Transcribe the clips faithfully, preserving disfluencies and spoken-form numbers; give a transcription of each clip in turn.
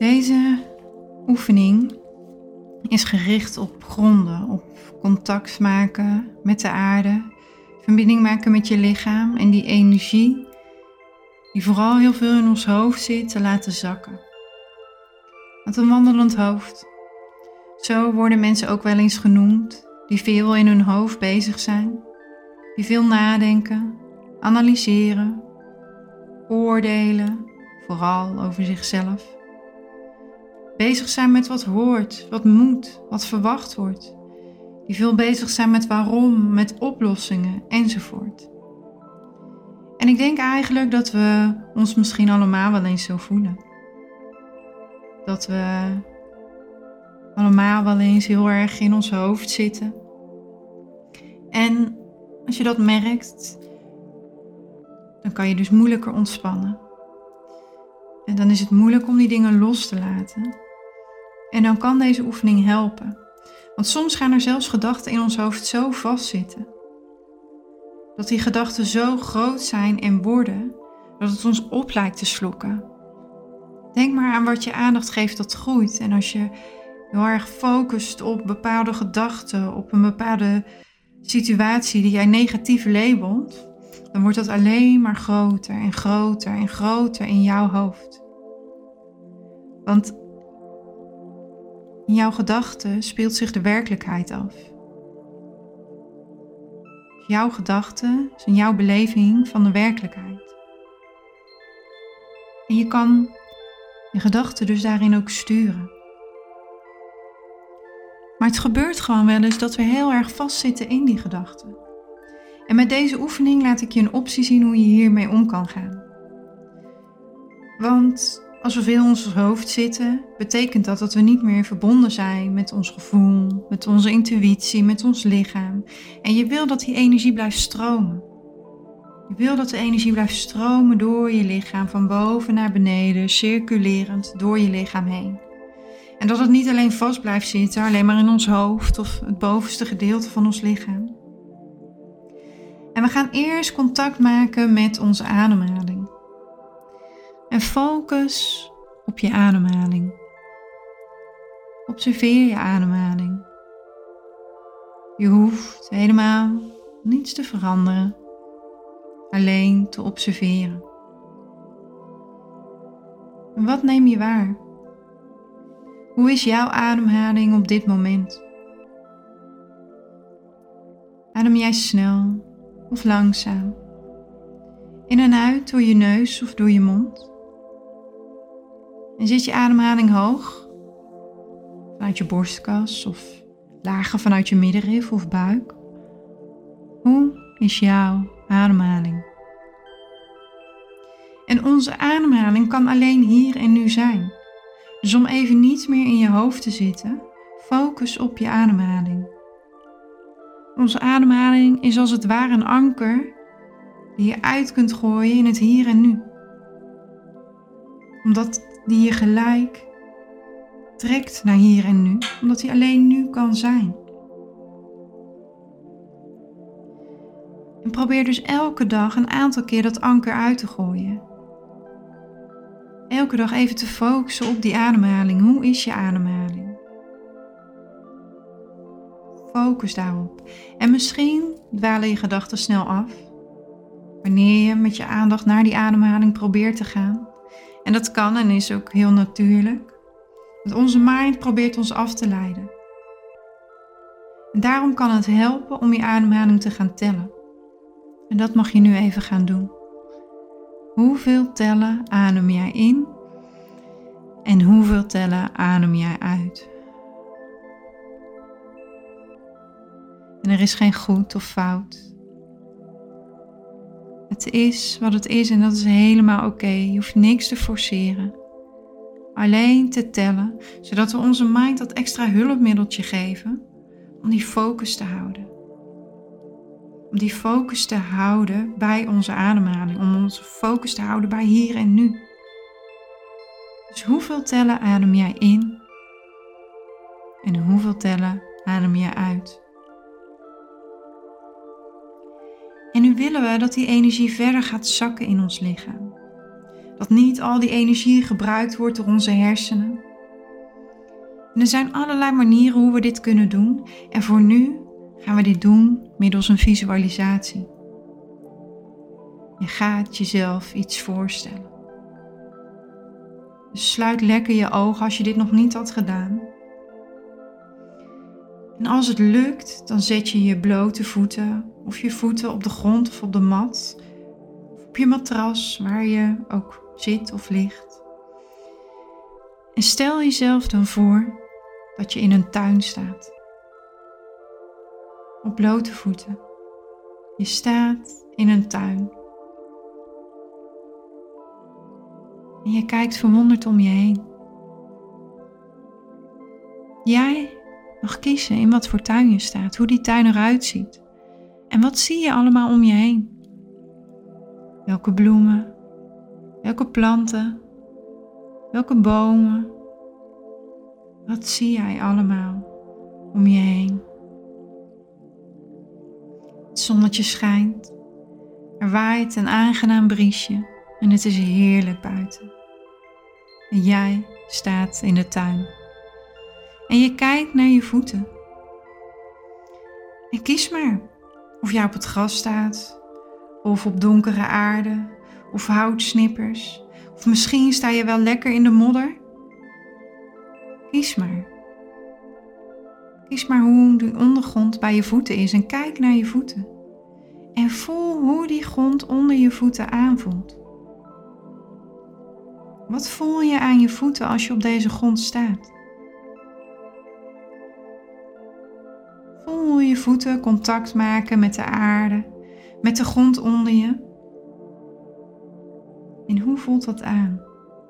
Deze oefening is gericht op gronden, op contact maken met de aarde, verbinding maken met je lichaam en die energie die vooral heel veel in ons hoofd zit te laten zakken. Want een wandelend hoofd, zo worden mensen ook wel eens genoemd, die veel in hun hoofd bezig zijn, die veel nadenken, analyseren, oordelen, vooral over zichzelf. Bezig zijn met wat hoort, wat moet, wat verwacht wordt. Die veel bezig zijn met waarom, met oplossingen enzovoort. En ik denk eigenlijk dat we ons misschien allemaal wel eens zo voelen. Dat we allemaal wel eens heel erg in ons hoofd zitten. En als je dat merkt, dan kan je dus moeilijker ontspannen. En dan is het moeilijk om die dingen los te laten. En dan kan deze oefening helpen. Want soms gaan er zelfs gedachten in ons hoofd zo vastzitten. Dat die gedachten zo groot zijn en worden, dat het ons op lijkt te slokken. Denk maar aan wat je aandacht geeft dat groeit. En als je heel erg focust op bepaalde gedachten, op een bepaalde situatie die jij negatief labelt, dan wordt dat alleen maar groter en groter en groter in jouw hoofd. Want in jouw gedachten speelt zich de werkelijkheid af. Jouw gedachten zijn jouw beleving van de werkelijkheid. En je kan je gedachten dus daarin ook sturen. Maar het gebeurt gewoon wel eens dat we heel erg vastzitten in die gedachten. En met deze oefening laat ik je een optie zien hoe je hiermee om kan gaan. Want als we veel in ons hoofd zitten, betekent dat dat we niet meer verbonden zijn met ons gevoel, met onze intuïtie, met ons lichaam. En je wil dat die energie blijft stromen. Je wil dat de energie blijft stromen door je lichaam, van boven naar beneden, circulerend door je lichaam heen. En dat het niet alleen vast blijft zitten, alleen maar in ons hoofd of het bovenste gedeelte van ons lichaam. En we gaan eerst contact maken met onze ademhaling. En focus op je ademhaling. Observeer je ademhaling. Je hoeft helemaal niets te veranderen, alleen te observeren. En wat neem je waar? Hoe is jouw ademhaling op dit moment? Adem jij snel of langzaam? In en uit door je neus of door je mond? En zit je ademhaling hoog? Vanuit je borstkas of lager vanuit je middenrif of buik? Hoe is jouw ademhaling? En onze ademhaling kan alleen hier en nu zijn. Dus om even niet meer in je hoofd te zitten, focus op je ademhaling. Onze ademhaling is als het ware een anker die je uit kunt gooien in het hier en nu. Omdat die je gelijk trekt naar hier en nu, omdat die alleen nu kan zijn. En probeer dus elke dag een aantal keer dat anker uit te gooien. Elke dag even te focussen op die ademhaling. Hoe is je ademhaling? Focus daarop. En misschien dwalen je gedachten snel af, wanneer je met je aandacht naar die ademhaling probeert te gaan. En dat kan en is ook heel natuurlijk. Want onze mind probeert ons af te leiden. En daarom kan het helpen om je ademhaling te gaan tellen. En dat mag je nu even gaan doen. Hoeveel tellen adem jij in? En hoeveel tellen adem jij uit? En er is geen goed of fout. Het is wat het is en dat is helemaal oké. Je hoeft niks te forceren. Alleen te tellen, zodat we onze mind dat extra hulpmiddeltje geven om die focus te houden. Om die focus te houden bij onze ademhaling. Om onze focus te houden bij hier en nu. Dus hoeveel tellen adem jij in? En hoeveel tellen adem jij uit? En nu willen we dat die energie verder gaat zakken in ons lichaam. Dat niet al die energie gebruikt wordt door onze hersenen. En er zijn allerlei manieren hoe we dit kunnen doen. En voor nu gaan we dit doen middels een visualisatie. Je gaat jezelf iets voorstellen. Dus sluit lekker je ogen als je dit nog niet had gedaan. En als het lukt, dan zet je je blote voeten of je voeten op de grond of op de mat. Of op je matras, waar je ook zit of ligt. En stel jezelf dan voor dat je in een tuin staat. Op blote voeten. Je staat in een tuin. En je kijkt verwonderd om je heen. Jij mag kiezen in wat voor tuin je staat, hoe die tuin eruit ziet. En wat zie je allemaal om je heen? Welke bloemen? Welke planten? Welke bomen? Wat zie jij allemaal om je heen? Het zonnetje schijnt. Er waait een aangenaam briesje en het is heerlijk buiten. En jij staat in de tuin. En je kijkt naar je voeten. En kies maar of jij op het gras staat, of op donkere aarde, of houtsnippers, of misschien sta je wel lekker in de modder. Kies maar. Kies maar hoe de ondergrond bij je voeten is en kijk naar je voeten. En voel hoe die grond onder je voeten aanvoelt. Wat voel je aan je voeten als je op deze grond staat? Voel hoe je voeten contact maken met de aarde, met de grond onder je. En hoe voelt dat aan?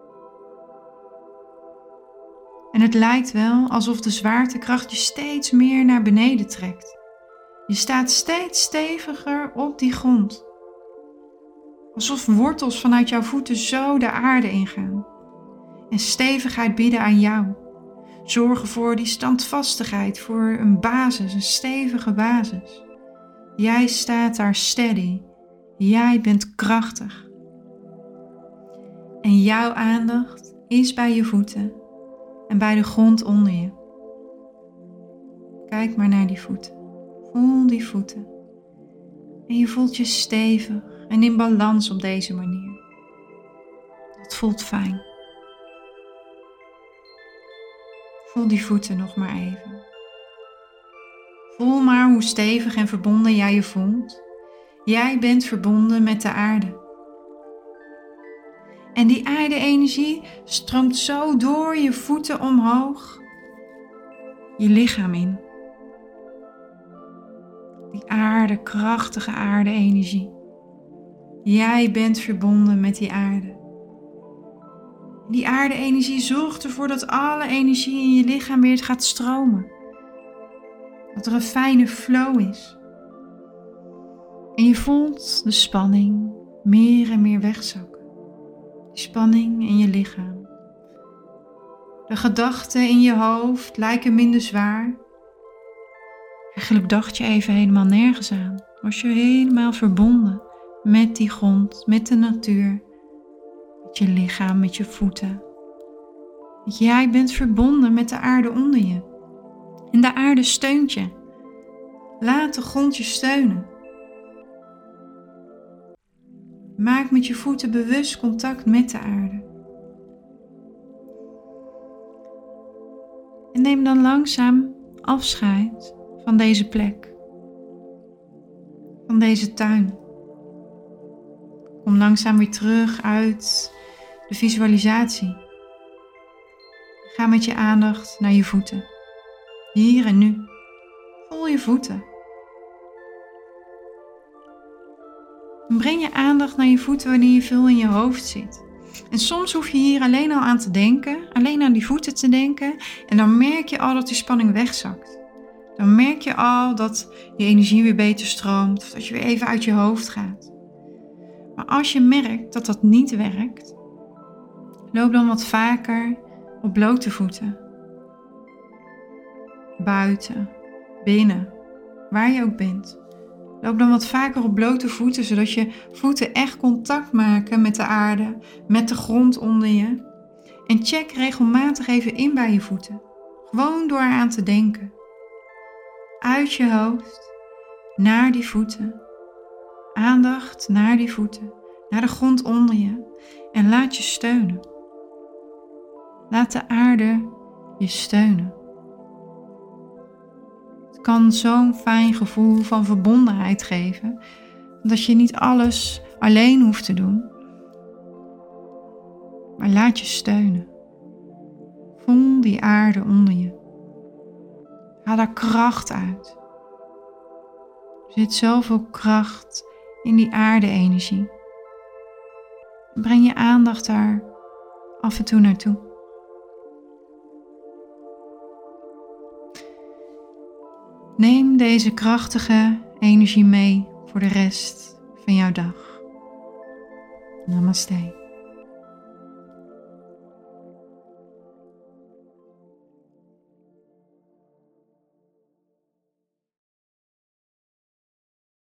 En het lijkt wel alsof de zwaartekracht je steeds meer naar beneden trekt. Je staat steeds steviger op die grond. Alsof wortels vanuit jouw voeten zo de aarde ingaan. En stevigheid bieden aan jou. Zorgen voor die standvastigheid, voor een basis, een stevige basis. Jij staat daar steady. Jij bent krachtig. En jouw aandacht is bij je voeten en bij de grond onder je. Kijk maar naar die voeten. Voel die voeten. En je voelt je stevig en in balans op deze manier. Dat voelt fijn. Voel die voeten nog maar even. Voel maar hoe stevig en verbonden jij je voelt. Jij bent verbonden met de aarde. En die aarde-energie stroomt zo door je voeten omhoog je lichaam in. Die aarde, krachtige aarde-energie. Jij bent verbonden met die aarde. Die aarde-energie zorgt ervoor dat alle energie in je lichaam weer gaat stromen. Dat er een fijne flow is. En je voelt de spanning meer en meer wegzakken. Die spanning in je lichaam. De gedachten in je hoofd lijken minder zwaar. Eigenlijk dacht je even helemaal nergens aan. Was je helemaal verbonden met die grond, met de natuur. Met je lichaam, met je voeten. Jij bent verbonden met de aarde onder je. En de aarde steunt je. Laat de grond je steunen. Maak met je voeten bewust contact met de aarde. En neem dan langzaam afscheid van deze plek. Van deze tuin. Kom langzaam weer terug uit de visualisatie. Ga met je aandacht naar je voeten. Hier en nu. Voel je voeten. En breng je aandacht naar je voeten wanneer je veel in je hoofd zit. En soms hoef je hier alleen al aan te denken, alleen aan die voeten te denken. En dan merk je al dat die spanning wegzakt. Dan merk je al dat die energie weer beter stroomt. Of dat je weer even uit je hoofd gaat. Maar als je merkt dat dat niet werkt, loop dan wat vaker op blote voeten. Buiten, binnen, waar je ook bent. Loop dan wat vaker op blote voeten, zodat je voeten echt contact maken met de aarde, met de grond onder je. En check regelmatig even in bij je voeten. Gewoon door eraan te denken. Uit je hoofd, naar die voeten. Aandacht naar die voeten, naar de grond onder je. En laat je steunen. Laat de aarde je steunen. Het kan zo'n fijn gevoel van verbondenheid geven, dat je niet alles alleen hoeft te doen. Maar laat je steunen. Voel die aarde onder je. Haal daar kracht uit. Er zit zoveel kracht in die aarde-energie. Breng je aandacht daar af en toe naartoe. Neem deze krachtige energie mee voor de rest van jouw dag. Namaste.